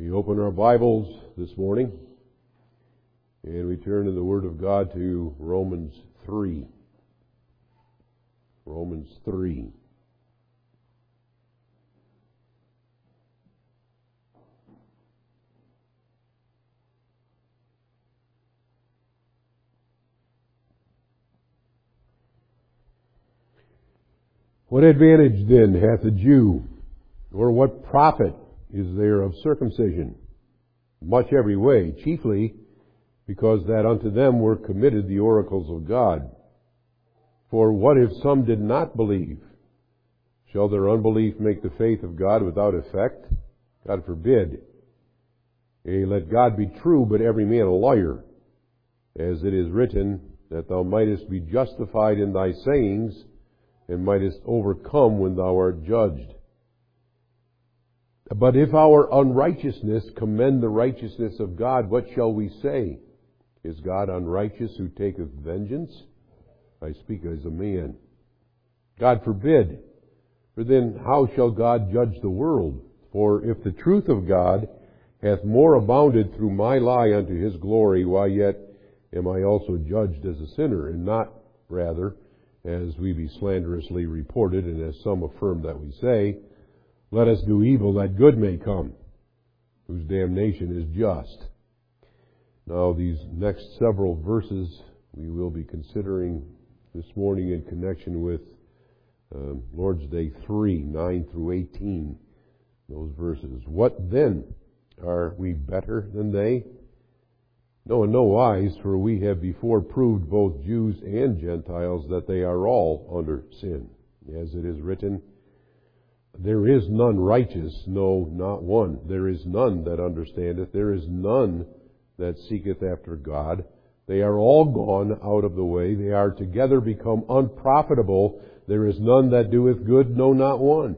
We open our Bibles this morning and we turn in the Word of God to Romans 3. Romans 3. What advantage then hath the Jew, or what profit is there of circumcision? Much every way, chiefly because that unto them were committed the oracles of God. For what if some did not believe? Shall their unbelief make the faith of God without effect? God forbid. Yea, let God be true, but every man a liar, as it is written, that thou mightest be justified in thy sayings, and mightest overcome when thou art judged. But if our unrighteousness commend the righteousness of God, what shall we say? Is God unrighteous who taketh vengeance? I speak as a man. God forbid. For then how shall God judge the world? For if the truth of God hath more abounded through my lie unto his glory, why yet am I also judged as a sinner, and not rather as we be slanderously reported, and as some affirm that we say, let us do evil that good may come, whose damnation is just. Now these next several verses we will be considering this morning in connection with Lord's Day 3, 9 through 18, those verses. What then? Are we better than they? No, in no wise, for we have before proved both Jews and Gentiles that they are all under sin. As it is written, there is none righteous, no, not one. There is none that understandeth. There is none that seeketh after God. They are all gone out of the way. They are together become unprofitable. There is none that doeth good, no, not one.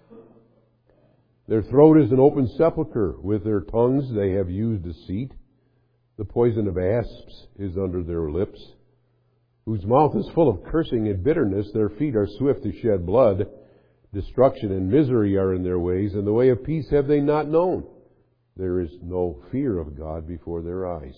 Their throat is an open sepulchre. With their tongues they have used deceit. The poison of asps is under their lips, whose mouth is full of cursing and bitterness. Their feet are swift to shed blood. Destruction and misery are in their ways, and the way of peace have they not known. There is no fear of God before their eyes.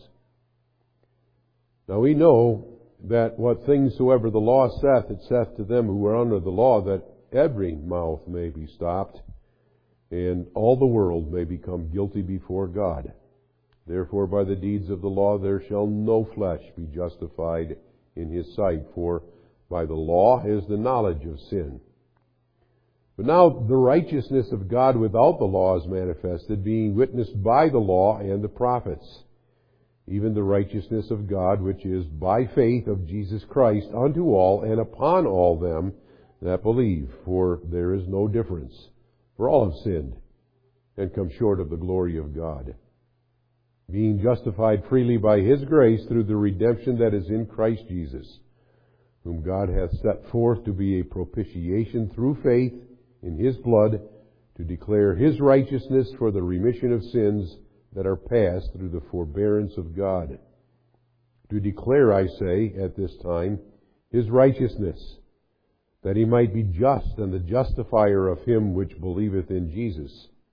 Now we know that what things soever the law saith, it saith to them who are under the law, that every mouth may be stopped, and all the world may become guilty before God. Therefore by the deeds of the law there shall no flesh be justified in his sight, for by the law is the knowledge of sin. But now the righteousness of God without the law is manifested, being witnessed by the law and the prophets, even the righteousness of God, which is by faith of Jesus Christ unto all and upon all them that believe. For there is no difference, for all have sinned and come short of the glory of God, being justified freely by his grace through the redemption that is in Christ Jesus, whom God hath set forth to be a propitiation through faith in his blood, to declare his righteousness for the remission of sins that are past through the forbearance of God. To declare, I say, at this time, his righteousness, that he might be just and the justifier of him which believeth in Jesus.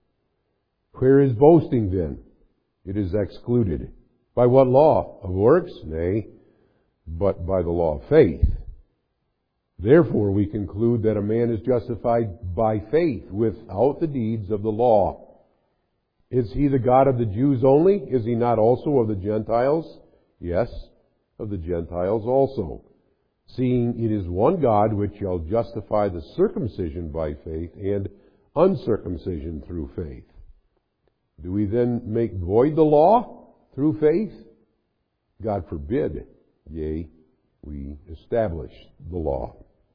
Where is boasting then? It is excluded. By what law? Of works? Nay, but by the law of faith. Therefore we conclude that a man is justified by faith without the deeds of the law. Is he the God of the Jews only? Is he not also of the Gentiles? Yes, of the Gentiles also. Seeing it is one God which shall justify the circumcision by faith and uncircumcision through faith. Do we then make void the law through faith? God forbid. Yea, we establish the law.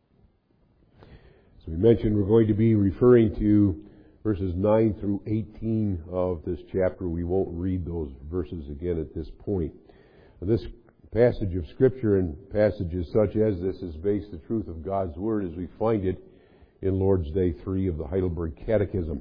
So we mentioned we're going to be referring to verses 9 through 18 of this chapter. We won't read those verses again at this point. This passage of Scripture and passages such as this is based the truth of God's Word as we find it in Lord's Day 3 of the Heidelberg Catechism.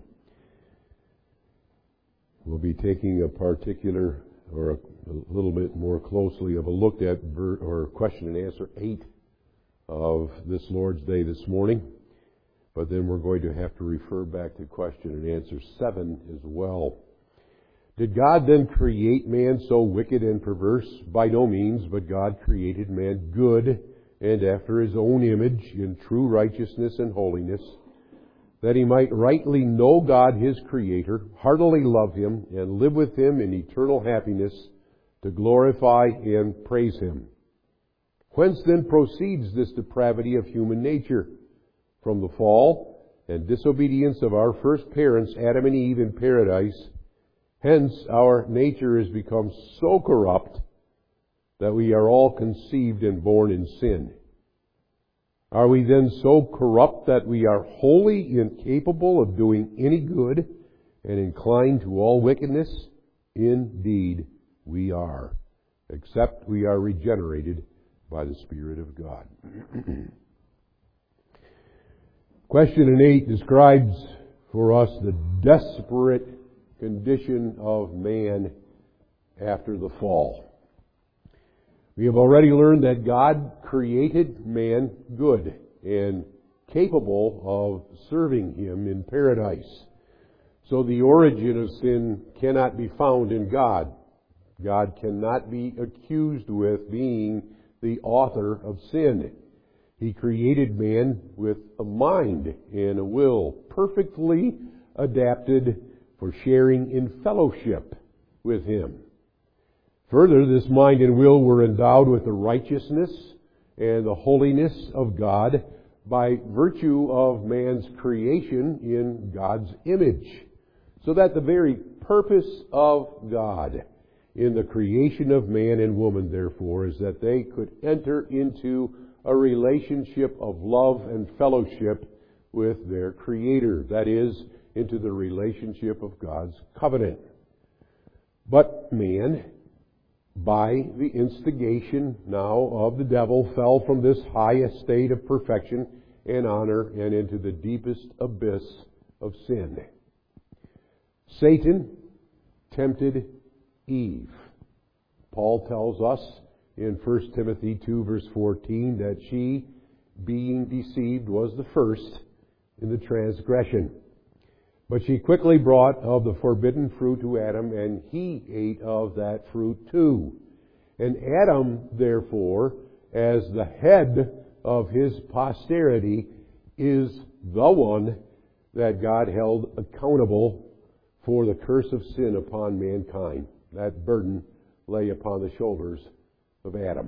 We'll be taking a particular or a little bit more closely of a look at question and answer 8 of this Lord's Day this morning. But then we're going to have to refer back to question and answer 7 as well. Did God then create man so wicked and perverse? By no means, but God created man good and after His own image in true righteousness and holiness, that he might rightly know God his Creator, heartily love Him, and live with Him in eternal happiness to glorify and praise Him. Whence then proceeds this depravity of human nature? From the fall and disobedience of our first parents, Adam and Eve, in paradise. Hence our nature has become so corrupt that we are all conceived and born in sin. Are we then so corrupt that we are wholly incapable of doing any good and inclined to all wickedness? Indeed, we are, except we are regenerated by the Spirit of God. Question 8 describes for us the desperate condition of man after the fall. We have already learned that God created man good and capable of serving Him in paradise. So the origin of sin cannot be found in God. God cannot be accused with being the author of sin. He created man with a mind and a will perfectly adapted for sharing in fellowship with Him. Further, this mind and will were endowed with the righteousness and the holiness of God by virtue of man's creation in God's image. So that the very purpose of God in the creation of man and woman, therefore, is that they could enter into a relationship of love and fellowship with their Creator. That is, into the relationship of God's covenant. But man, by the instigation now of the devil, fell from this high estate of perfection and honor and into the deepest abyss of sin. Satan tempted Eve. Paul tells us in 1 Timothy 2 verse 14 that she, being deceived, was the first in the transgression. But she quickly brought of the forbidden fruit to Adam, and he ate of that fruit too. And Adam, therefore, as the head of his posterity, is the one that God held accountable for the curse of sin upon mankind. That burden lay upon the shoulders of Adam.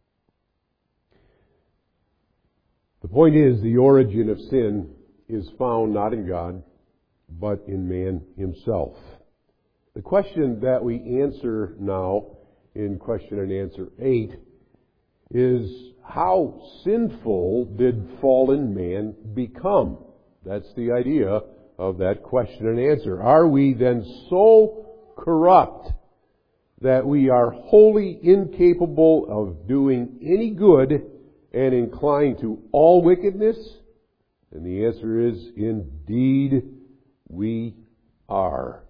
The point is, the origin of sin is found not in God, but in man himself. The question that we answer now in question and answer 8 is, how sinful did fallen man become? That's the idea of that question and answer. Are we then so corrupt that we are wholly incapable of doing any good and inclined to all wickedness? And the answer is, indeed, we are.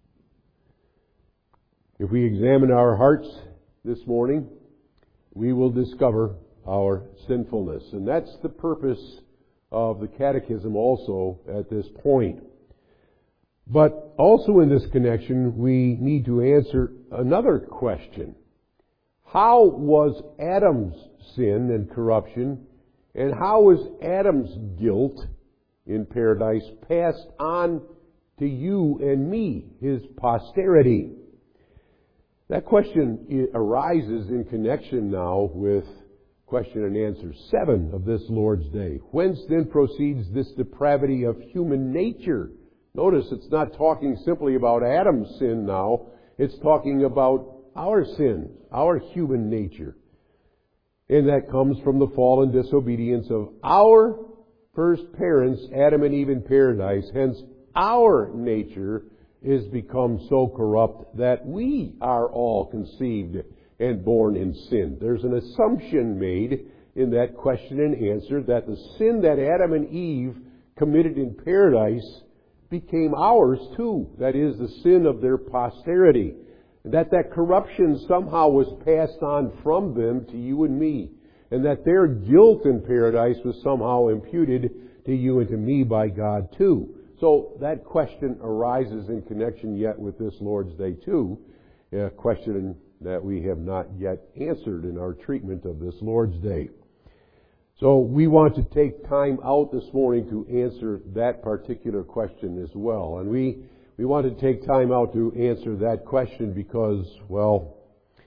If we examine our hearts this morning, we will discover our sinfulness. And that's the purpose of the Catechism also at this point. But also in this connection, we need to answer another question. How was Adam's sin and corruption, and how was Adam's guilt in paradise passed on to you and me, his posterity? That question arises in connection now with question and answer 7 of this Lord's Day. Whence then proceeds this depravity of human nature? Notice it's not talking simply about Adam's sin now. It's talking about our sin, our human nature. And that comes from the fall and disobedience of our first parents, Adam and Eve in paradise. Hence, our nature is become so corrupt that we are all conceived and born in sin. There's an assumption made in that question and answer that the sin that Adam and Eve committed in paradise became ours too. That is, the sin of their posterity. That corruption somehow was passed on from them to you and me. And that their guilt in paradise was somehow imputed to you and to me by God too. So that question arises in connection yet with this Lord's Day too, a question that we have not yet answered in our treatment of this Lord's Day. So we want to take time out this morning to answer that particular question as well. And we want to take time out to answer that question because, well,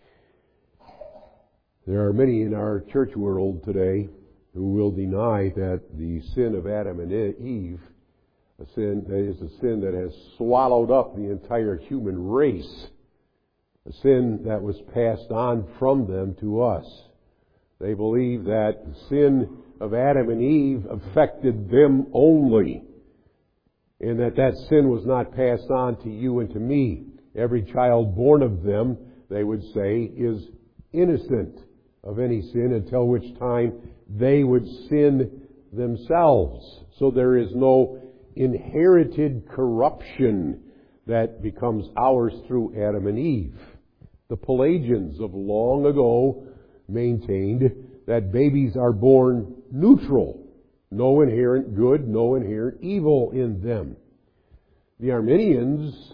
there are many in our church world today who will deny that the sin of Adam and Eve, a sin that has swallowed up the entire human race, a sin that was passed on from them to us. They believe that the sin of Adam and Eve affected them only, and that sin was not passed on to you and to me. Every child born of them, they would say, is innocent of any sin until which time they would sin themselves. So there is no inherited corruption that becomes ours through Adam and Eve. The Pelagians of long ago maintained that babies are born neutral, no inherent good, no inherent evil in them. The Arminians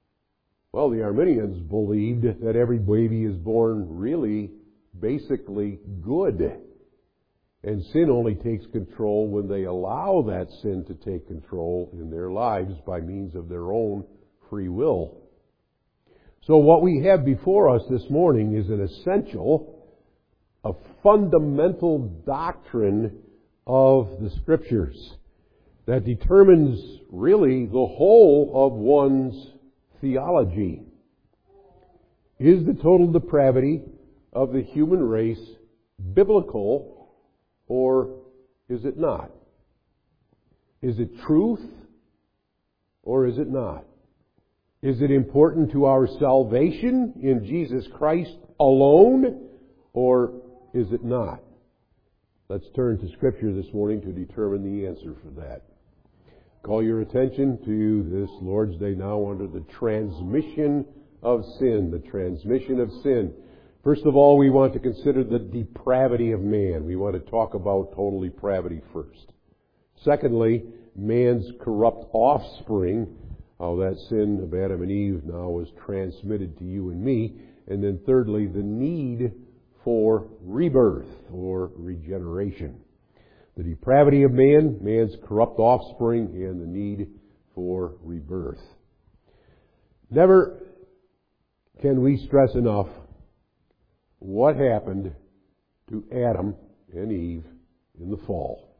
believed that every baby is born really basically good. And sin only takes control when they allow that sin to take control in their lives by means of their own free will. So what we have before us this morning is an essential, a fundamental doctrine of the Scriptures that determines really the whole of one's theology. Is the total depravity of the human race biblical, or is it not? Is it truth, or is it not? Is it important to our salvation in Jesus Christ alone, or is it not? Let's turn to Scripture this morning to determine the answer for that. Call your attention to this Lord's Day now under the transmission of sin. The transmission of sin. First of all, we want to consider the depravity of man. We want to talk about total depravity first. Secondly, man's corrupt offspring, how that sin of Adam and Eve now was transmitted to you and me. And then thirdly, the need for rebirth or regeneration. The depravity of man, man's corrupt offspring, and the need for rebirth. Never can we stress enough what happened to Adam and Eve in the fall.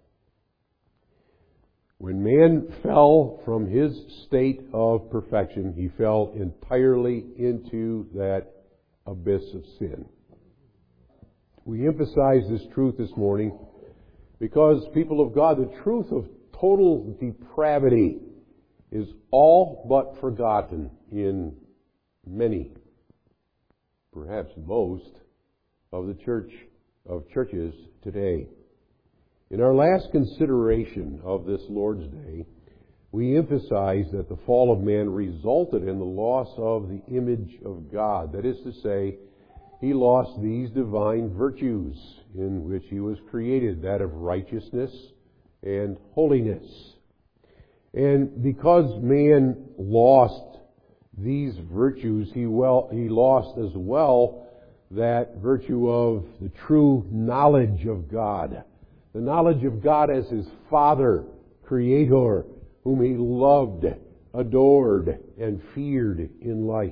When man fell from his state of perfection, he fell entirely into that abyss of sin. We emphasize this truth this morning because, people of God, the truth of total depravity is all but forgotten in many, perhaps most, of the churches today. In our last consideration of this Lord's Day, we emphasize that the fall of man resulted in the loss of the image of God. That is to say, he lost these divine virtues in which he was created, that of righteousness and holiness. And because man lost these virtues, he lost as well that virtue of the true knowledge of God. The knowledge of God as his Father, Creator, whom he loved, adored, and feared in life.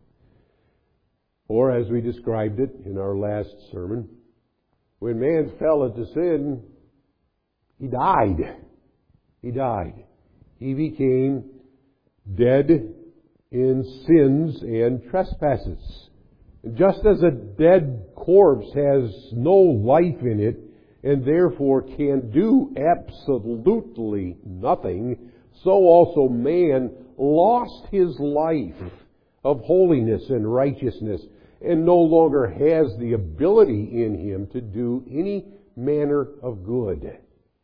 Or, as we described it in our last sermon, when man fell into sin, he died. He died. He became dead in sins and trespasses. And just as a dead corpse has no life in it, and therefore can do absolutely nothing, so also man lost his life of holiness and righteousness, and no longer has the ability in him to do any manner of good.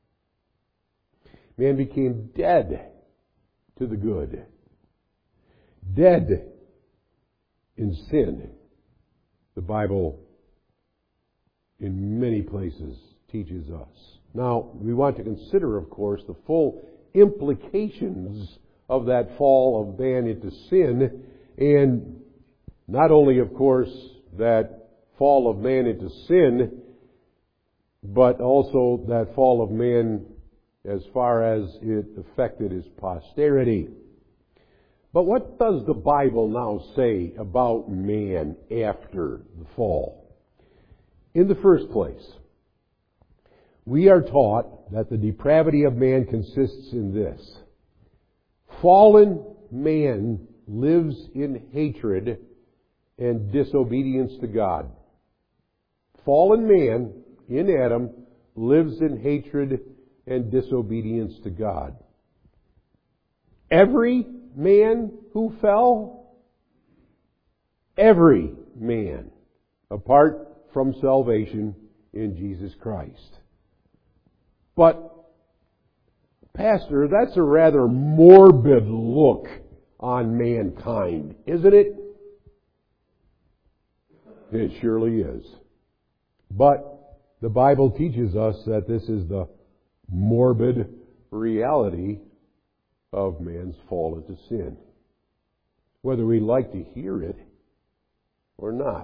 Man became dead to the good. Dead in sin. The Bible, in many places, teaches us. Now, we want to consider, of course, the full implications of that fall of man into sin. And not only, of course, that fall of man into sin, but also that fall of man as far as it affected his posterity. But what does the Bible now say about man after the fall? In the first place, we are taught that the depravity of man consists in this. Fallen man lives in hatred and disobedience to God. Fallen man in Adam lives in hatred and disobedience to God. Every man who fell, every man, apart from salvation in Jesus Christ. But, Pastor, that's a rather morbid look on mankind, isn't it? It surely is. But the Bible teaches us that this is the morbid reality of man's fall into sin, whether we like to hear it or not.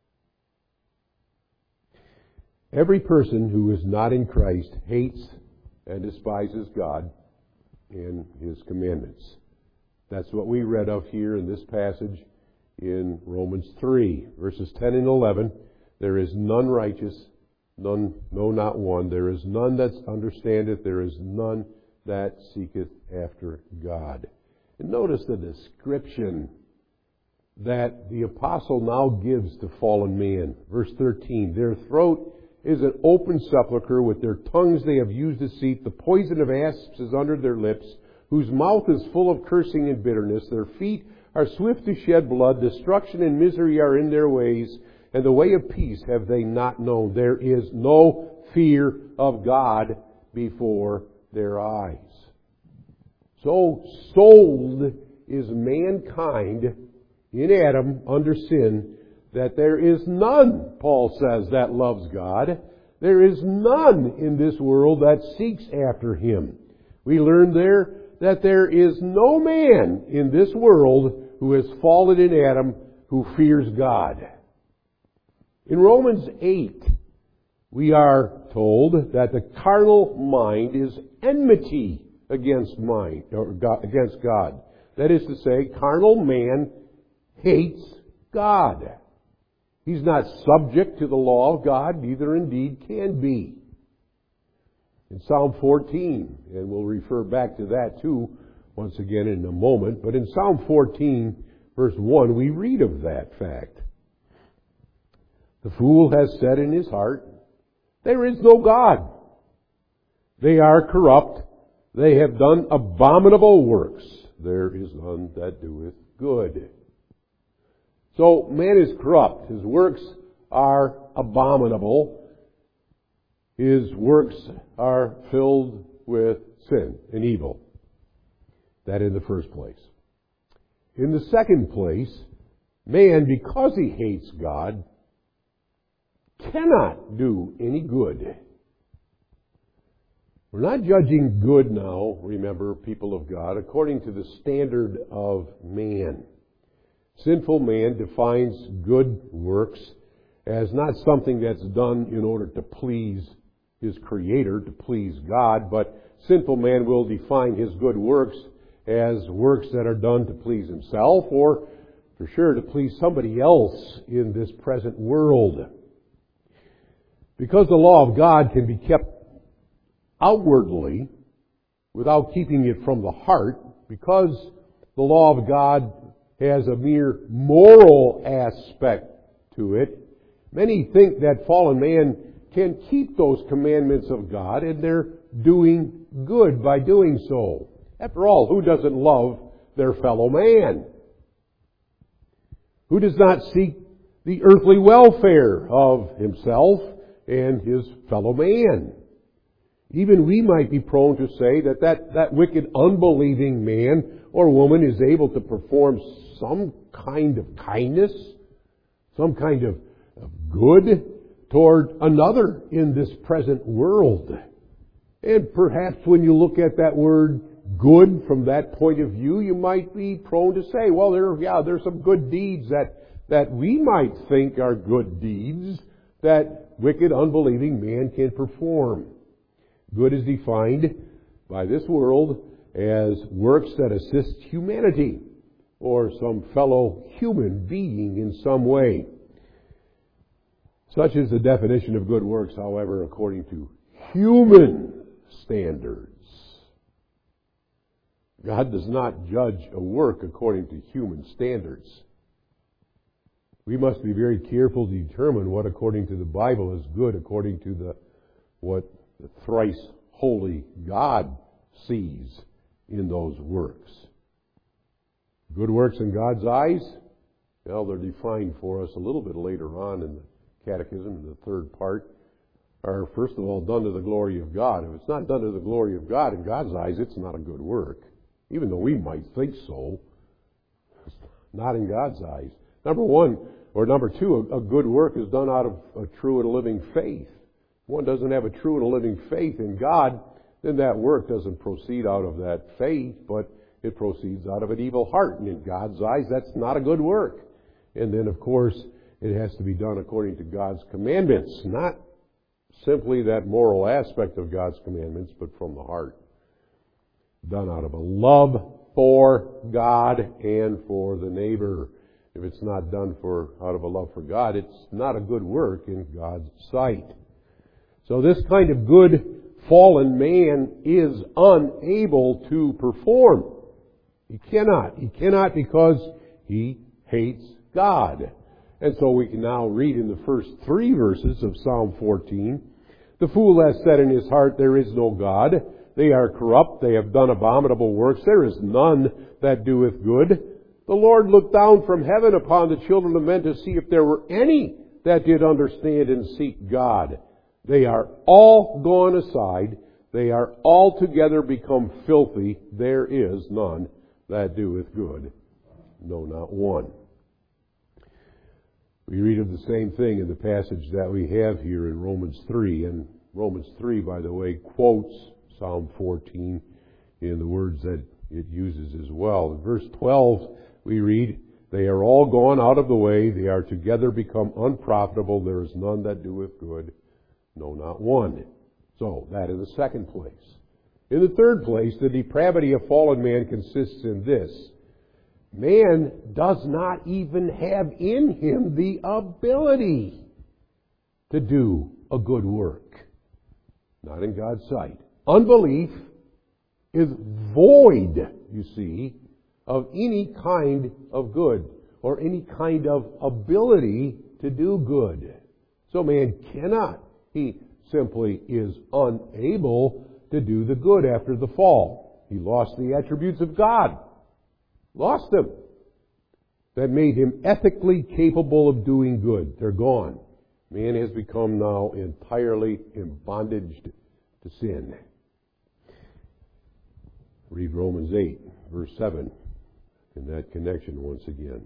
Every person who is not in Christ hates and despises God and His commandments. That's what we read of here in this passage in Romans 3, verses 10 and 11. There is none righteous, none, no, not one. There is none that understandeth. There is none that seeketh after God. And notice the description that the apostle now gives to fallen man. Verse 13, their throat is an open sepulchre, with their tongues they have used deceit. The poison of asps is under their lips, whose mouth is full of cursing and bitterness. Their feet are swift to shed blood. Destruction and misery are in their ways, and the way of peace have they not known. There is no fear of God before their eyes. So sold is mankind in Adam under sin, that there is none, Paul says, that loves God. There is none in this world that seeks after Him. We learn there that there is no man in this world who has fallen in Adam who fears God. In Romans 8, we are told that the carnal mind is enmity against God. That is to say, carnal man hates God. He's not subject to the law of God, neither indeed can be. In Psalm 14, and we'll refer back to that too once again in a moment, but in Psalm 14, verse 1, we read of that fact. The fool has said in his heart, there is no God. They are corrupt. They have done abominable works. There is none that doeth good. So man is corrupt. His works are abominable. His works are filled with sin and evil. That in the first place. In the second place, man, because he hates God, cannot do any good. We're not judging good now, remember, people of God, according to the standard of man. Sinful man defines good works as not something that's done in order to please his Creator, to please God, but sinful man will define his good works as works that are done to please himself, or for sure to please somebody else in this present world. Because the law of God can be kept outwardly without keeping it from the heart, because the law of God has a mere moral aspect to it, many think that fallen man can keep those commandments of God, and they're doing good by doing so. After all, who doesn't love their fellow man? Who does not seek the earthly welfare of himself and his fellow man? Even we might be prone to say that wicked, unbelieving man or woman is able to perform some kind of kindness, some kind of good toward another in this present world. And perhaps when you look at that word good from that point of view, you might be prone to say, well, there's some good deeds that we might think are good deeds that wicked, unbelieving man can perform. Good is defined by this world as works that assist humanity or some fellow human being in some way. Such is the definition of good works, however, according to human standards. God does not judge a work according to human standards. We must be very careful to determine what, according to the Bible, is good according to what the thrice holy God sees in those works. Good works in God's eyes, well, they're defined for us a little bit later on in the Catechism, in the third part, are first of all done to the glory of God. If it's not done to the glory of God in God's eyes, it's not a good work. Even though we might think so, it's not in God's eyes. Number two, a good work is done out of a true and a living faith. If one doesn't have a true and a living faith in God, then that work doesn't proceed out of that faith, but it proceeds out of an evil heart. And in God's eyes, that's not a good work. And then, of course, it has to be done according to God's commandments, not simply that moral aspect of God's commandments, but from the heart. Done out of a love for God and for the neighbor. If it's not done out of a love for God, it's not a good work in God's sight. So this kind of good fallen man is unable to perform. He cannot because he hates God. And so we can now read in the first 3 verses of Psalm 14, "The fool has said in his heart, there is no God. They are corrupt, they have done abominable works. There is none that doeth good. The Lord looked down from heaven upon the children of men to see if there were any that did understand and seek God. They are all gone aside. They are altogether become filthy. There is none that doeth good. No, not one." We read of the same thing in the passage that we have here in Romans 3. And Romans 3, by the way, quotes Psalm 14 in the words that it uses as well. In verse 12, we read, "They are all gone out of the way. They are together become unprofitable. There is none that doeth good. No, not one." So, that is the second place. In the third place, the depravity of fallen man consists in this. Man does not even have in him the ability to do a good work. Not in God's sight. Unbelief is void, you see, of any kind of good or any kind of ability to do good. So man cannot. He simply is unable to do the good after the fall. He lost the attributes of God. Lost them. That made him ethically capable of doing good. They're gone. Man has become now entirely in bondage to sin. Read Romans 8, verse 7, in that connection once again.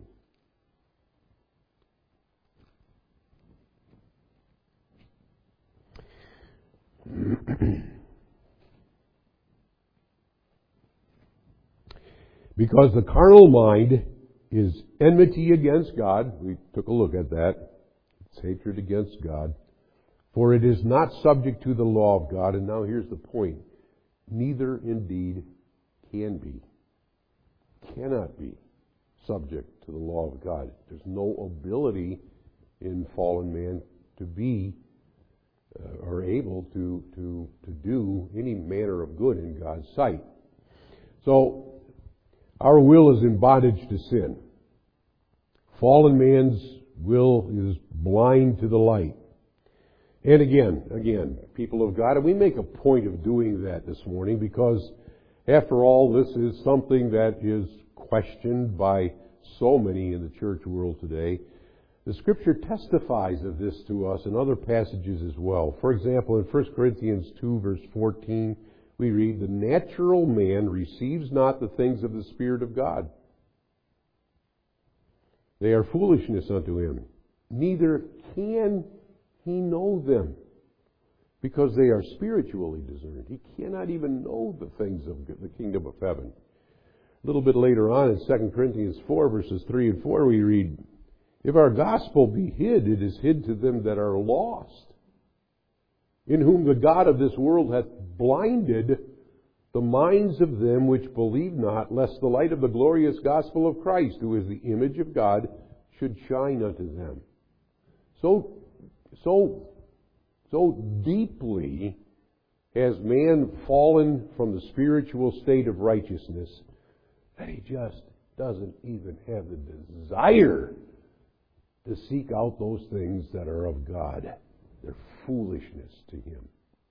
Because the carnal mind is enmity against God. We took a look at that. It's hatred against God. For it is not subject to the law of God. And now here's the point. Neither indeed can be. Cannot be subject to the law of God. There's no ability in fallen man to be or able to do any manner of good in God's sight. So, our will is in bondage to sin. Fallen man's will is blind to the light. And again, people of God, and we make a point of doing that this morning because, after all, this is something that is questioned by so many in the church world today. The Scripture testifies of this to us in other passages as well. For example, in 1 Corinthians 2, verse 14, we read, "The natural man receives not the things of the Spirit of God. They are foolishness unto him. Neither can he know them, because they are spiritually discerned. He cannot even know the things of the kingdom of heaven. A little bit later on in 2 Corinthians 4, verses 3 and 4, we read, "If our gospel be hid, it is hid to them that are lost, in whom the God of this world hath blinded the minds of them which believe not, lest the light of the glorious gospel of Christ, who is the image of God, should shine unto them." So deeply has man fallen from the spiritual state of righteousness that he just doesn't even have the desire to seek out those things that are of God. They're foolishness to him.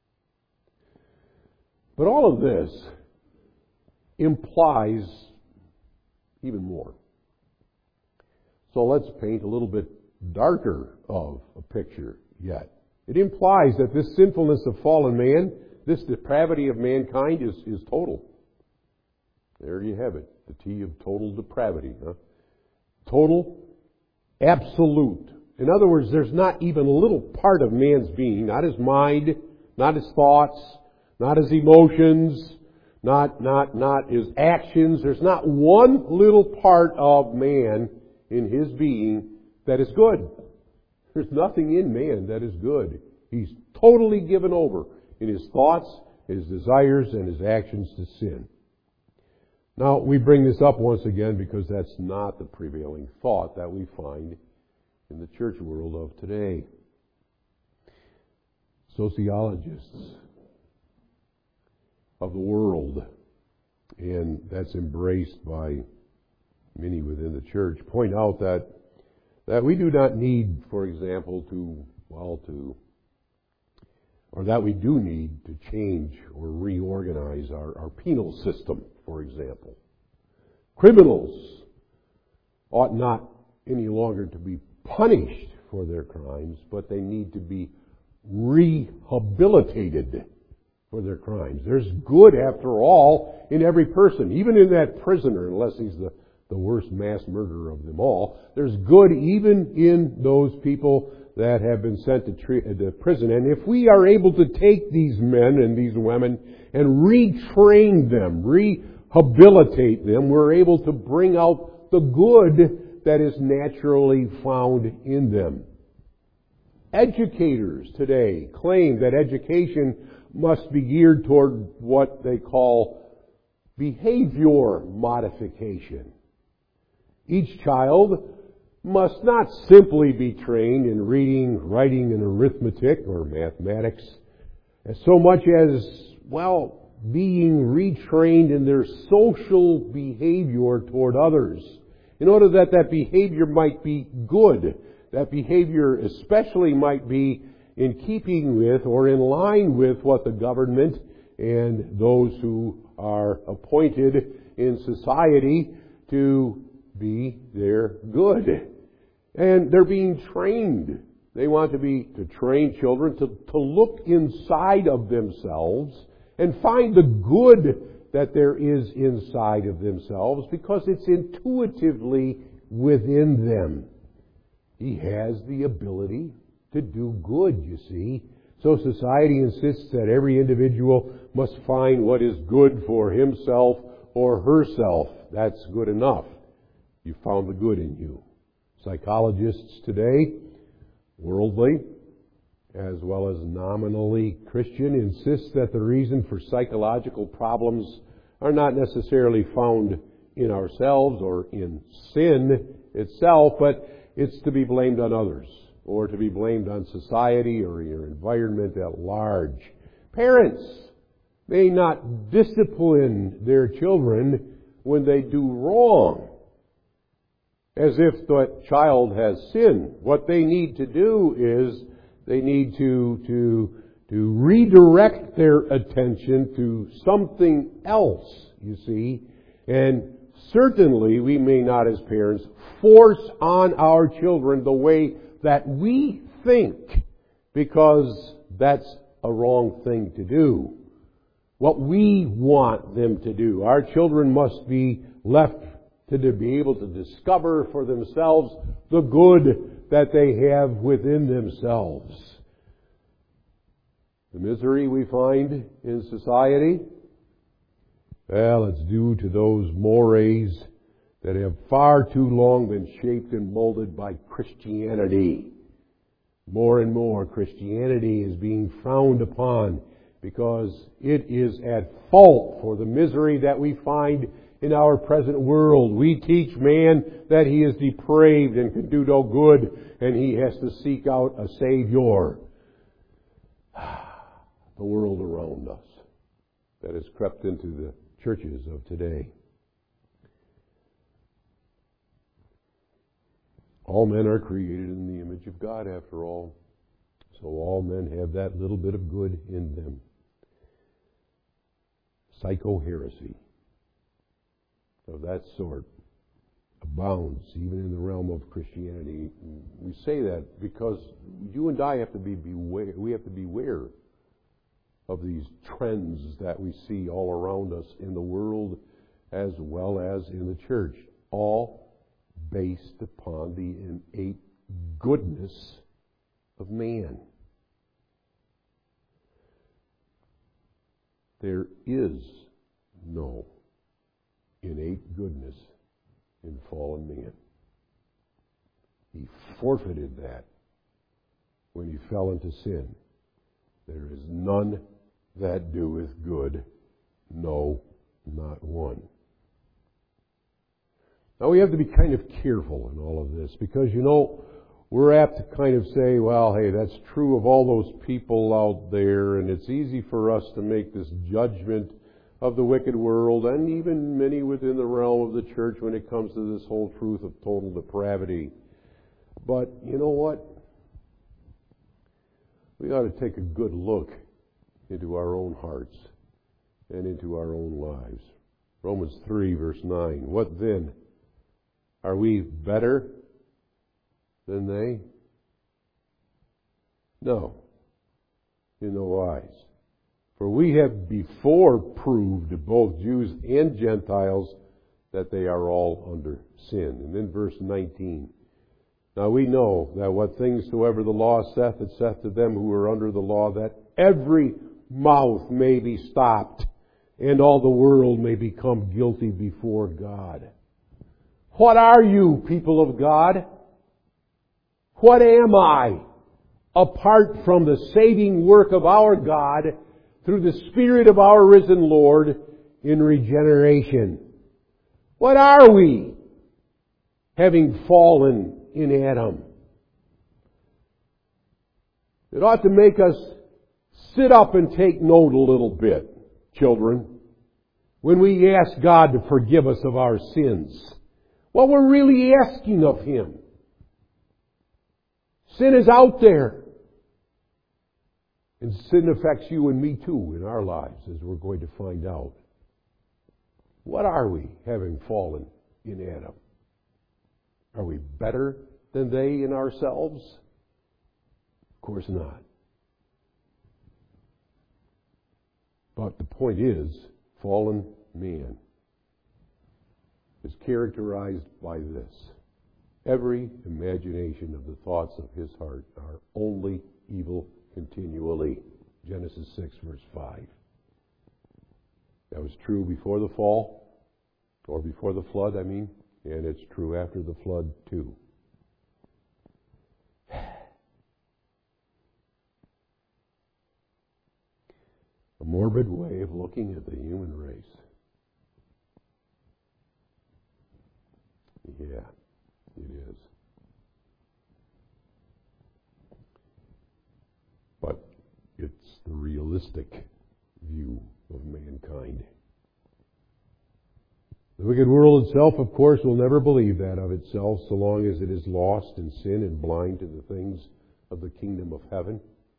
But all of this implies even more. So let's paint a little bit darker of a picture yet. It implies that this sinfulness of fallen man, this depravity of mankind is total. There you have it, the T of total depravity. Total, absolute. In other words, there's not even a little part of man's being, not his mind, not his thoughts, not his emotions, not his actions. There's not one little part of man in his being that is good. There's nothing in man that is good. He's totally given over in his thoughts, his desires, and his actions to sin. Now, we bring this up once again because that's not the prevailing thought that we find in the church world of today. Sociologists of the world, and that's embraced by many within the church, point out that we do not need, for example, that we do need to change or reorganize our penal system, for example. Criminals ought not any longer to be punished for their crimes, but they need to be rehabilitated for their crimes. There's good, after all, in every person, even in that prisoner, unless he's the worst mass murderer of them all. There's good even in those people that have been sent to prison. And if we are able to take these men and these women and retrain them, rehabilitate them, we're able to bring out the good that is naturally found in them. Educators today claim that education must be geared toward what they call behavior modification. Each child must not simply be trained in reading, writing, and arithmetic or mathematics, as so much as, being retrained in their social behavior toward others, in order that that behavior might be good. That behavior especially might be in keeping with or in line with what the government and those who are appointed in society to be their good. And they're being trained. They want to train children to look inside of themselves and find the good that there is inside of themselves because it's intuitively within them. He has the ability to do good, you see. So society insists that every individual must find what is good for himself or herself. That's good enough. You found the good in you. Psychologists today, worldly as well as nominally Christian, insist that the reason for psychological problems are not necessarily found in ourselves or in sin itself, but it's to be blamed on others or to be blamed on society or your environment at large. Parents may not discipline their children when they do wrong, as if the child has sinned. What they need to do is they need to redirect their attention to something else, you see. And certainly we may not as parents force on our children the way that we think, because that's a wrong thing to do. What we want them to do. Our children must be left to be able to discover for themselves the good that they have within themselves. The misery we find in society, well, it's due to those mores that have far too long been shaped and molded by Christianity. More and more, Christianity is being frowned upon because it is at fault for the misery that we find in our present world. We teach man that he is depraved and can do no good, and he has to seek out a Savior. The world around us that has crept into the churches of today. All men are created in the image of God, after all. So all men have that little bit of good in them. Psycho-heresy of that sort abounds even in the realm of Christianity. We say that because you and I have to beware. We have to beware of these trends that we see all around us in the world as well as in the church, all based upon the innate goodness of man. There is no innate goodness in fallen man. He forfeited that when he fell into sin. There is none that doeth good, no, not one. Now we have to be kind of careful in all of this because, we're apt to kind of say, well, hey, that's true of all those people out there, and it's easy for us to make this judgment of the wicked world and even many within the realm of the church when it comes to this whole truth of total depravity. But you know what? We ought to take a good look into our own hearts and into our own lives. Romans 3, verse 9. What then? Are we better than they? No, in no wise. For we have before proved to both Jews and Gentiles that they are all under sin. And then verse 19. Now we know that what things soever the law saith, it saith to them who are under the law, that every mouth may be stopped, and all the world may become guilty before God. What are you, people of God? What am I, apart from the saving work of our God through the Spirit of our risen Lord in regeneration? What are we, having fallen in Adam? It ought to make us sit up and take note a little bit, children, when we ask God to forgive us of our sins. What we're really asking of Him. Sin is out there. And sin affects you and me too in our lives, as we're going to find out. What are we, having fallen in Adam? Are we better than they in ourselves? Of course not. But the point is, fallen man is characterized by this. Every imagination of the thoughts of his heart are only evil continually. Genesis 6, verse 5. That was true before the fall, or before the flood, and it's true after the flood too. A morbid way of looking at the human race. Yeah, it is. But it's the realistic view of mankind. The wicked world itself, of course, will never believe that of itself so long as it is lost in sin and blind to the things of the kingdom of heaven.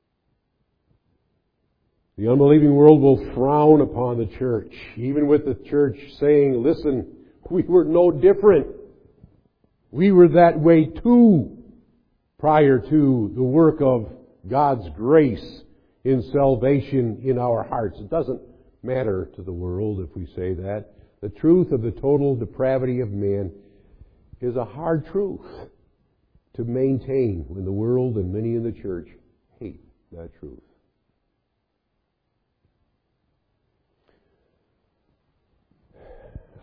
The unbelieving world will frown upon the church, even with the church saying, listen, we were no different. We were that way too prior to the work of God's grace in salvation in our hearts. It doesn't matter to the world if we say that. The truth of the total depravity of man is a hard truth to maintain when the world and many in the church hate that truth.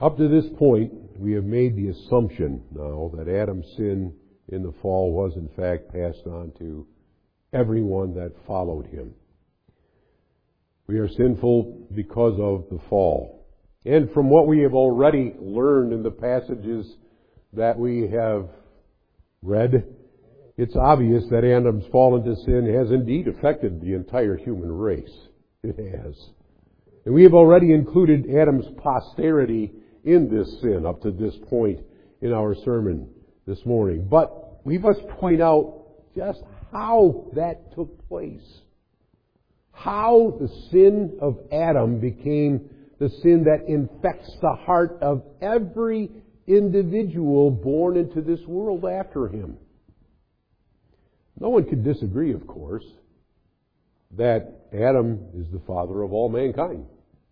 Up to this point, we have made the assumption now that Adam's sin in the fall was in fact passed on to everyone that followed him. We are sinful because of the fall. And from what we have already learned in the passages that we have read, it's obvious that Adam's fall into sin has indeed affected the entire human race. It has. And we have already included Adam's posterity in this sin up to this point in our sermon this morning. But we must point out just how that took place. How the sin of Adam became the sin that infects the heart of every individual born into this world after him. No one could disagree, of course, that Adam is the father of all mankind.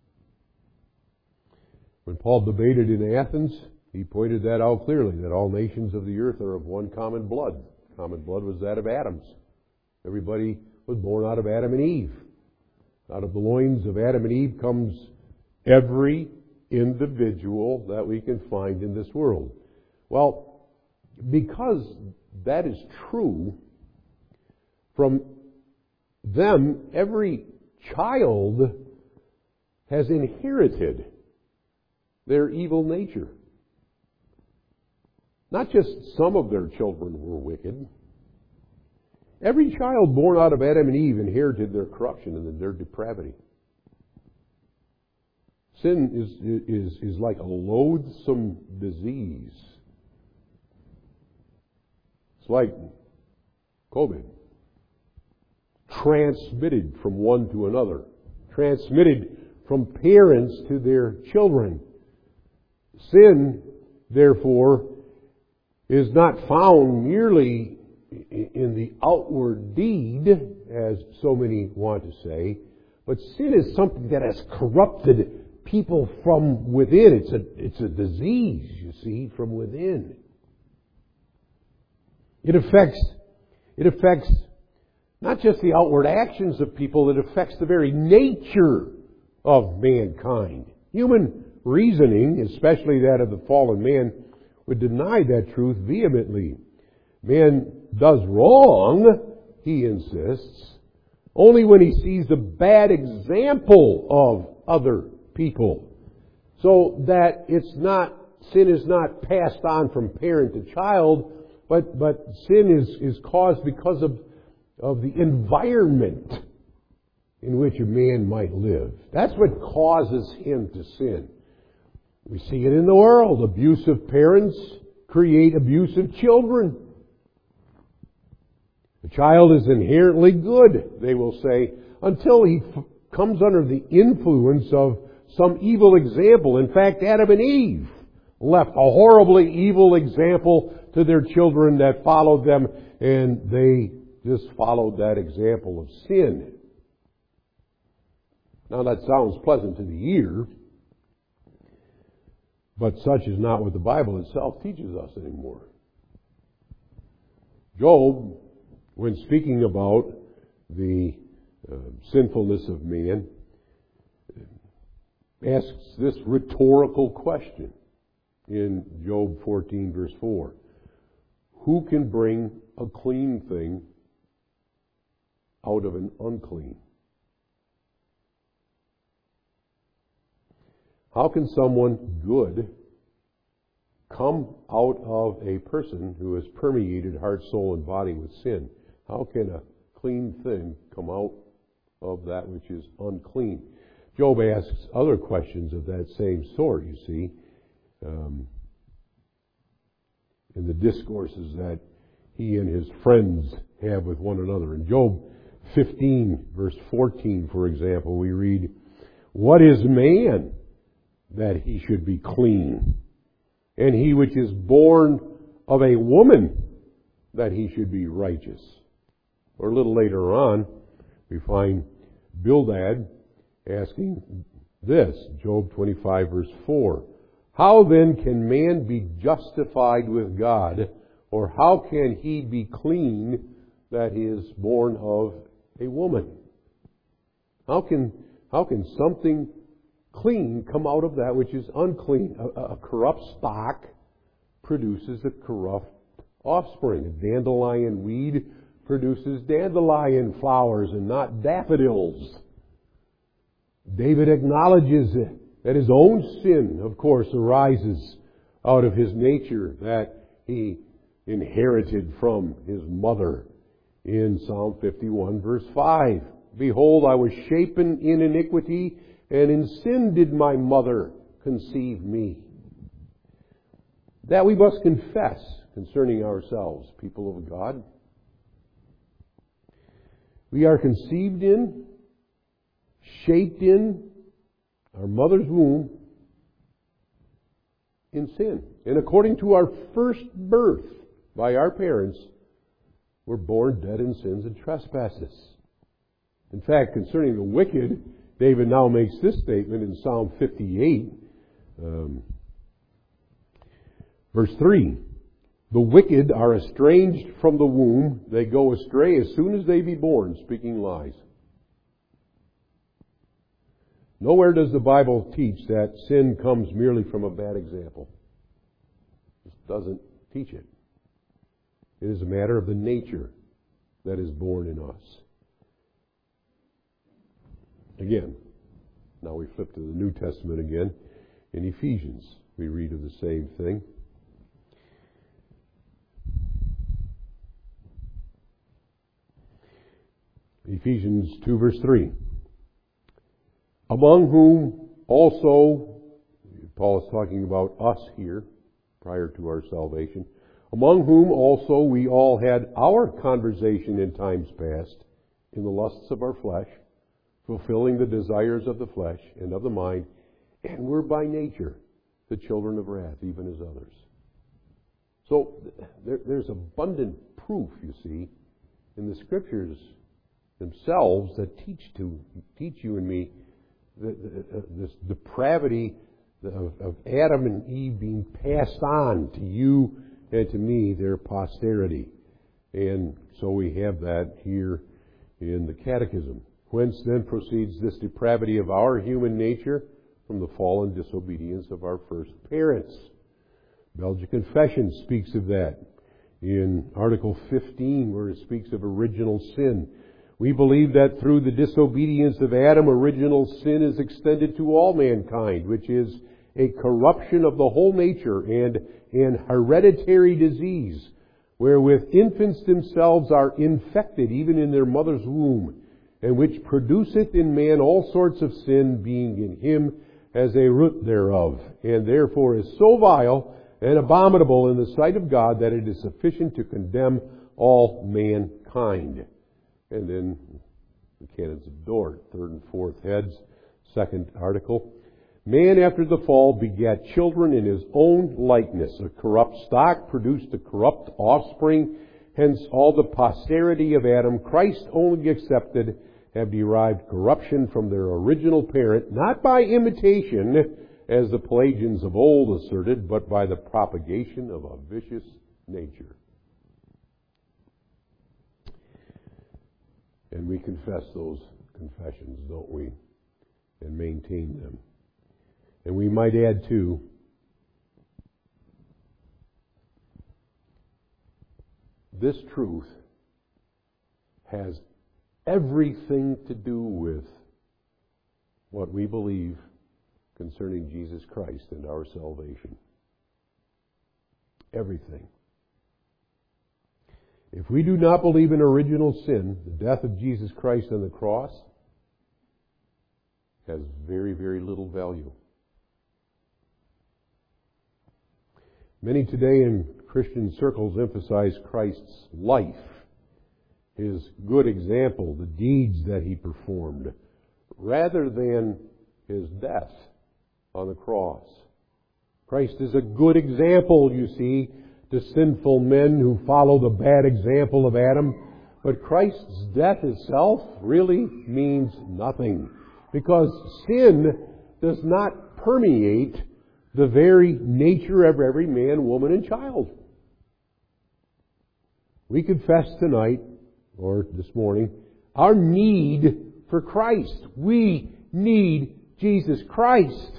When Paul debated in Athens, he pointed that out clearly, that all nations of the earth are of one common blood. Common blood was that of Adam's. Everybody was born out of Adam and Eve. Out of the loins of Adam and Eve comes every individual that we can find in this world. Well, because that is true, from them, every child has inherited their evil nature. Not just some of their children were wicked. Every child born out of Adam and Eve inherited their corruption and their depravity. Sin is like a loathsome disease. It's like COVID. Transmitted from one to another. Transmitted from parents to their children. Sin, therefore, is not found merely in the outward deed, as so many want to say, but sin is something that has corrupted people from within. It's a disease, you see, from within. It affects not just the outward actions of people, it affects the very nature of mankind. Human reasoning, especially that of the fallen man, would deny that truth vehemently. Man does wrong, he insists, only when he sees the bad example of other people. So that sin is not passed on from parent to child, but sin is caused because of the environment in which a man might live. That's what causes him to sin. We see it in the world. Abusive parents create abusive children. The child is inherently good, they will say, until he comes under the influence of some evil example. In fact, Adam and Eve left a horribly evil example to their children that followed them, and they just followed that example of sin. Now that sounds pleasant to the ear, but such is not what the Bible itself teaches us anymore. Job, when speaking about the sinfulness of man, asks this rhetorical question in Job 14, verse 4. Who can bring a clean thing out of an unclean? How can someone good come out of a person who has permeated heart, soul, and body with sin? How can a clean thing come out of that which is unclean? Job asks other questions of that same sort, you see, in the discourses that he and his friends have with one another. In Job 15, verse 14, for example, we read, "What is man that he should be clean? And he which is born of a woman that he should be righteous." Or a little later on, we find Bildad asking this, Job 25, verse 4. "How then can man be justified with God, or how can he be clean that he is born of a woman?" How can something clean come out of that which is unclean. A corrupt stock produces a corrupt offspring. A dandelion weed produces dandelion flowers and not daffodils. David acknowledges that his own sin, of course, arises out of his nature that he inherited from his mother in Psalm 51, verse 5. Behold, I was shapen in iniquity, and in sin did my mother conceive me. That we must confess concerning ourselves, people of God. We are conceived in, shaped in our mother's womb in sin. And according to our first birth by our parents, we're born dead in sins and trespasses. In fact, concerning the wicked, David now makes this statement in Psalm 58, verse 3. The wicked are estranged from the womb. They go astray as soon as they be born, speaking lies. Nowhere does the Bible teach that sin comes merely from a bad example. It doesn't teach it. It is a matter of the nature that is born in us. Again, now we flip to the New Testament again. In Ephesians, we read of the same thing. Ephesians 2, verse 3. Among whom also, Paul is talking about us here, prior to our salvation, among whom also we all had our conversation in times past, in the lusts of our flesh, fulfilling the desires of the flesh and of the mind, and were by nature the children of wrath, even as others. So there's abundant proof, you see, in the Scriptures themselves that teach you and me this depravity of Adam and Eve being passed on to you and to me, their posterity. And so we have that here in the Catechism. Whence then proceeds this depravity of our human nature? From the fallen disobedience of our first parents. Belgian Confession speaks of that in Article 15, where it speaks of original sin. We believe that through the disobedience of Adam, original sin is extended to all mankind, which is a corruption of the whole nature and an hereditary disease, wherewith infants themselves are infected even in their mother's womb, and which produceth in man all sorts of sin, being in him as a root thereof, and therefore is so vile and abominable in the sight of God that it is sufficient to condemn all mankind. And then the Canons of Dort, third and fourth heads, second article. Man after the fall begat children in his own likeness. A corrupt stock produced a corrupt offspring. Hence all the posterity of Adam, Christ only excepted, have derived corruption from their original parent, not by imitation, as the Pelagians of old asserted, but by the propagation of a vicious nature. And we confess those confessions, don't we? And maintain them. And we might add, too, this truth has everything to do with what we believe concerning Jesus Christ and our salvation. Everything. If we do not believe in original sin, the death of Jesus Christ on the cross has very, very little value. Many today in Christian circles emphasize Christ's life, His good example, the deeds that He performed, rather than His death on the cross. Christ is a good example, you see, to sinful men who follow the bad example of Adam. But Christ's death itself really means nothing, because sin does not permeate the very nature of every man, woman, and child. We confess tonight, or this morning, our need for Christ. We need Jesus Christ.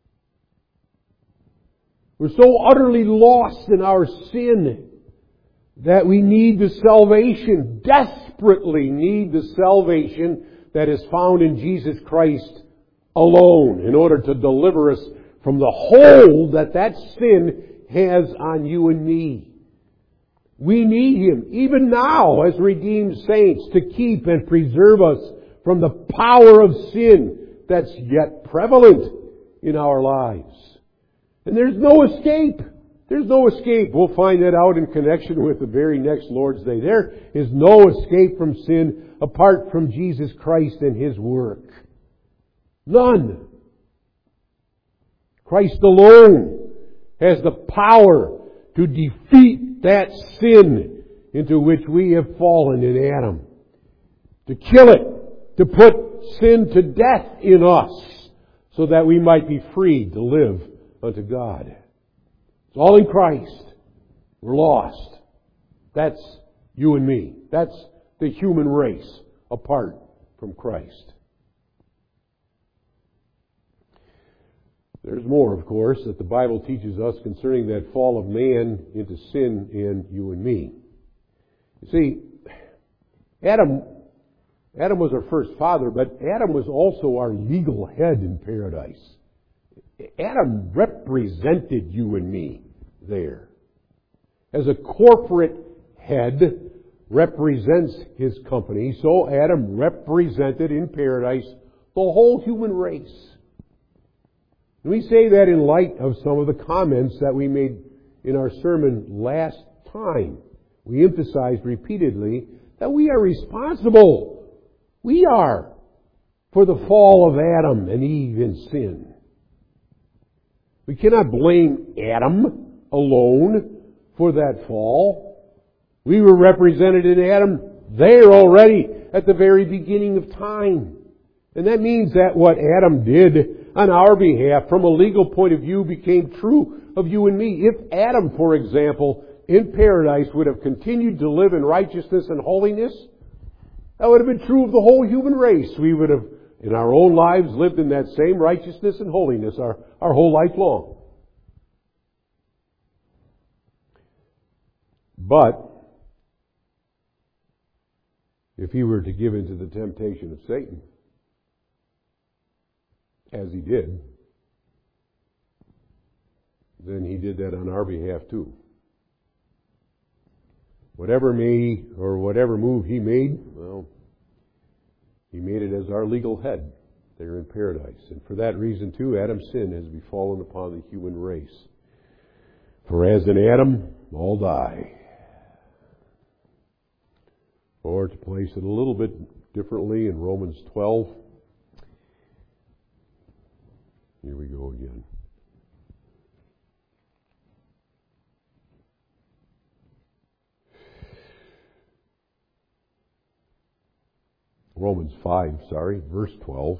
We're so utterly lost in our sin that we need the salvation, desperately need the salvation that is found in Jesus Christ alone in order to deliver us from the hold that sin has on you and me. We need Him, even now, as redeemed saints, to keep and preserve us from the power of sin that's yet prevalent in our lives. And there's no escape. There's no escape. We'll find that out in connection with the very next Lord's Day. There is no escape from sin apart from Jesus Christ and His work. None. Christ alone has the power to defeat that sin into which we have fallen in Adam. To kill it. To put sin to death in us so that we might be freed to live unto God. It's all in Christ. We're lost. That's you and me. That's the human race apart from Christ. There's more, of course, that the Bible teaches us concerning that fall of man into sin in you and me. You see, Adam was our first father, but Adam was also our legal head in paradise. Adam represented you and me there. As a corporate head represents his company, so Adam represented in paradise the whole human race. And we say that in light of some of the comments that we made in our sermon last time. We emphasized repeatedly that we are responsible. We are for the fall of Adam and Eve in sin. We cannot blame Adam alone for that fall. We were represented in Adam there already at the very beginning of time. And that means that what Adam did on our behalf from a legal point of view became true of you and me. If Adam, for example, in paradise would have continued to live in righteousness and holiness, that would have been true of the whole human race. We would have, in our own lives, lived in that same righteousness and holiness our whole life long. But if he were to give in to the temptation of Satan, as he did, then he did that on our behalf too. Whatever move he made, well, he made it as our legal head there in paradise. And for that reason too, Adam's sin has befallen upon the human race. For as in Adam, all die. Or to place it a little bit differently in Romans 12, here we go again. Romans 5, verse 12.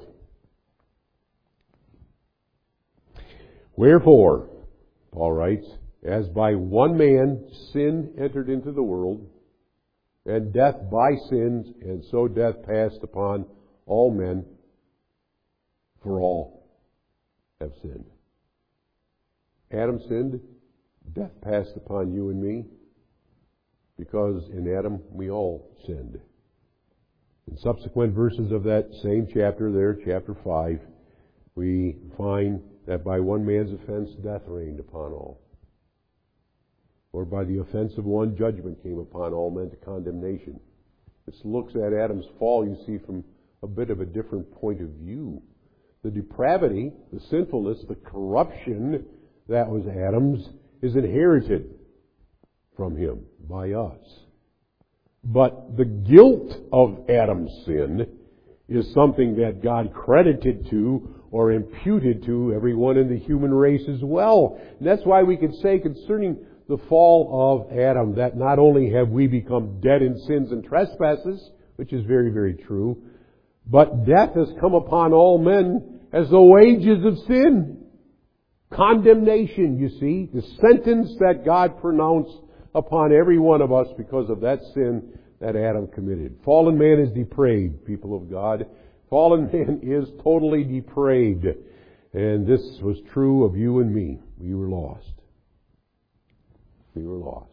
Wherefore, Paul writes, as by one man sin entered into the world, and death by sins, and so death passed upon all men, for all have sinned. Adam sinned, death passed upon you and me, because in Adam we all sinned. In subsequent verses of that same chapter there, chapter 5, we find that by one man's offense death reigned upon all. Or by the offense of one, judgment came upon all men to condemnation. This looks at Adam's fall, you see, from a bit of a different point of view. The depravity, the sinfulness, the corruption that was Adam's is inherited from him by us. But the guilt of Adam's sin is something that God credited to or imputed to everyone in the human race as well. And that's why we can say concerning the fall of Adam that not only have we become dead in sins and trespasses, which is very, very true, but death has come upon all men as the wages of sin. Condemnation, you see, the sentence that God pronounced upon every one of us because of that sin that Adam committed. Fallen man is depraved, people of God. Fallen man is totally depraved. And this was true of you and me. We were lost. We were lost.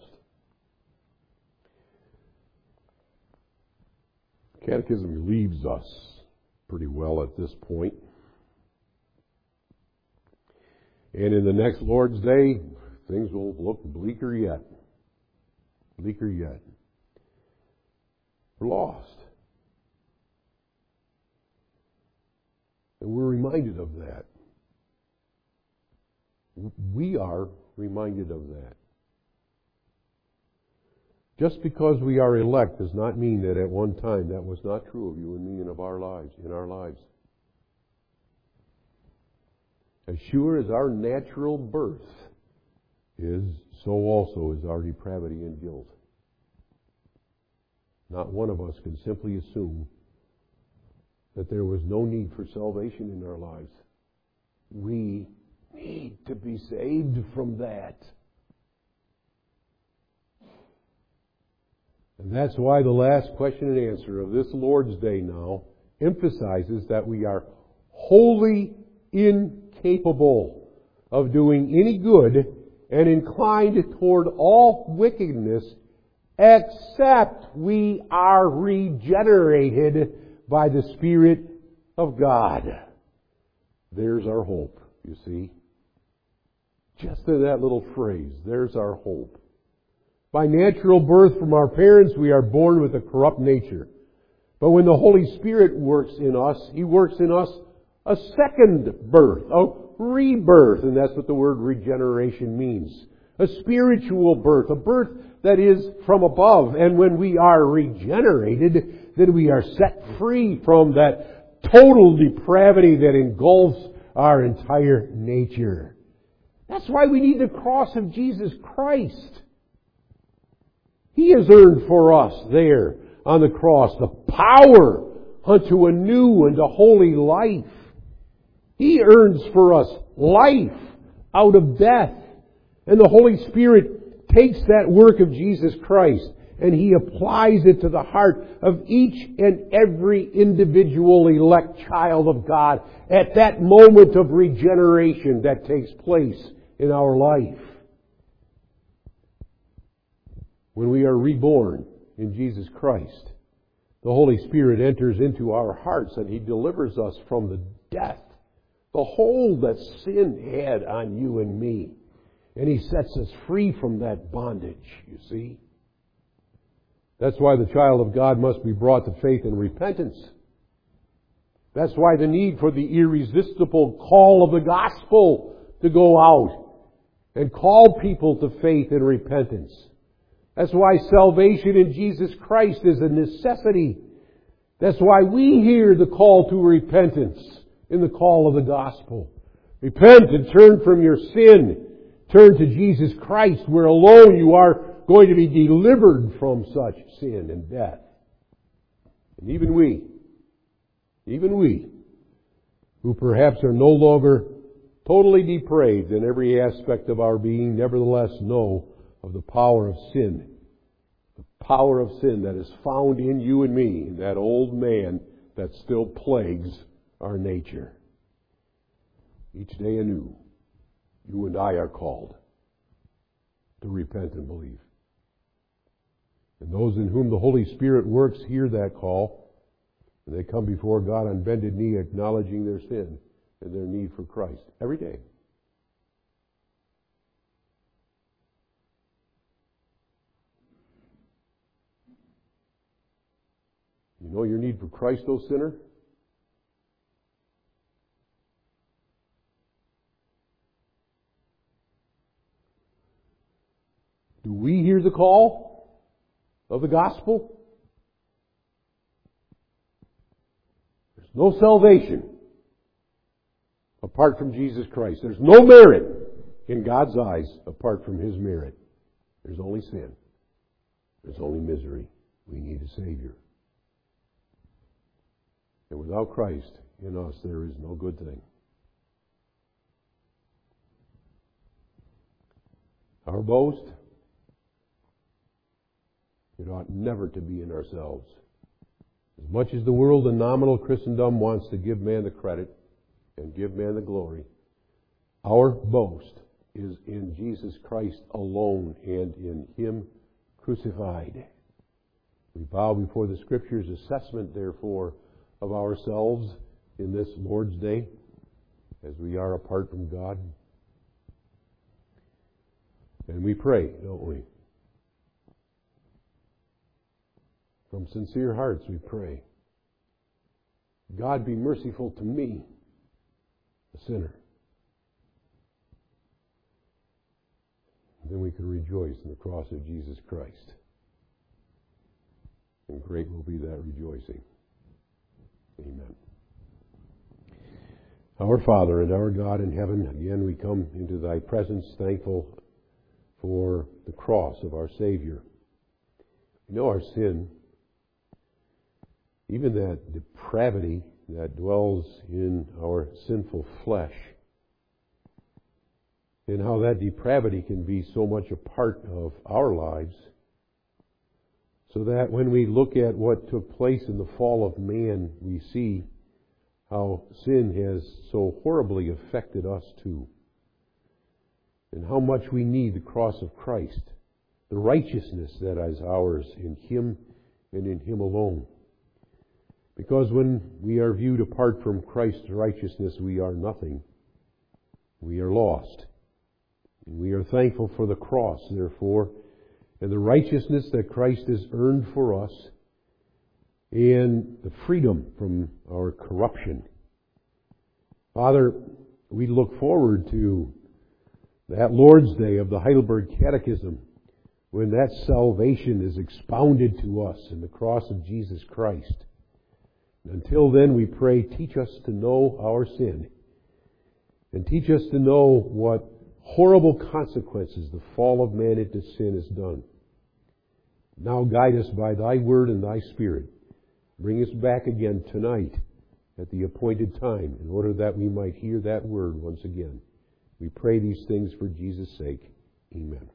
Catechism leaves us pretty well at this point. And in the next Lord's Day, things will look bleaker yet. Bleaker yet. We're lost. And we're reminded of that. We are reminded of that. Just because we are elect does not mean that at one time that was not true of you and me and of our lives, in our lives. As sure as our natural birth is, so also is our depravity and guilt. Not one of us can simply assume that there was no need for salvation in our lives. We need to be saved from that. And that's why the last question and answer of this Lord's Day now emphasizes that we are wholly incapable of doing any good and inclined toward all wickedness except we are regenerated by the Spirit of God. There's our hope, you see. Just in that little phrase, there's our hope. By natural birth from our parents, we are born with a corrupt nature. But when the Holy Spirit works in us, He works in us a second birth, a rebirth, and that's what the word regeneration means. A spiritual birth, a birth that is from above. And when we are regenerated, then we are set free from that total depravity that engulfs our entire nature. That's why we need the cross of Jesus Christ. He has earned for us there on the cross the power unto a new and a holy life. He earns for us life out of death. And the Holy Spirit takes that work of Jesus Christ and He applies it to the heart of each and every individual elect child of God at that moment of regeneration that takes place in our life. When we are reborn in Jesus Christ, the Holy Spirit enters into our hearts and He delivers us from the death, the hold that sin had on you and me. And He sets us free from that bondage, you see. That's why the child of God must be brought to faith and repentance. That's why the need for the irresistible call of the gospel to go out and call people to faith and repentance. That's why salvation in Jesus Christ is a necessity. That's why we hear the call to repentance in the call of the gospel. Repent and turn from your sin. Turn to Jesus Christ, where alone you are going to be delivered from such sin and death. And even we, who perhaps are no longer totally depraved in every aspect of our being, nevertheless know of the power of sin. The power of sin that is found in you and me, that old man that still plagues our nature. Each day anew, you and I are called to repent and believe. And those in whom the Holy Spirit works hear that call, and they come before God on bended knee acknowledging their sin and their need for Christ every day. You know your need for Christ, O sinner? Do we hear the call of the gospel? There's no salvation apart from Jesus Christ. There's no merit in God's eyes apart from His merit. There's only sin. There's only misery. We need a Savior. And without Christ in us, there is no good thing. Our boast, it ought never to be in ourselves. As much as the world and nominal Christendom wants to give man the credit and give man the glory, our boast is in Jesus Christ alone and in Him crucified. We bow before the Scripture's assessment, therefore, of ourselves in this Lord's Day, as we are apart from God. And we pray, don't we? From sincere hearts we pray, God be merciful to me, a sinner. Then we can rejoice in the cross of Jesus Christ. And great will be that rejoicing. Amen. Our Father and our God in heaven, again we come into Thy presence thankful for the cross of our Savior. We know our sin, even that depravity that dwells in our sinful flesh, and how that depravity can be so much a part of our lives, so that when we look at what took place in the fall of man, we see how sin has so horribly affected us too, and how much we need the cross of Christ, the righteousness that is ours in Him and in Him alone. Because when we are viewed apart from Christ's righteousness, we are nothing. We are lost. And we are thankful for the cross, therefore, and the righteousness that Christ has earned for us, and the freedom from our corruption. Father, we look forward to that Lord's Day of the Heidelberg Catechism, when that salvation is expounded to us in the cross of Jesus Christ. And until then, we pray, teach us to know our sin, and teach us to know what horrible consequences the fall of man into sin has done. Now guide us by Thy Word and Thy Spirit. Bring us back again tonight at the appointed time, in order that we might hear that Word once again. We pray these things for Jesus' sake. Amen.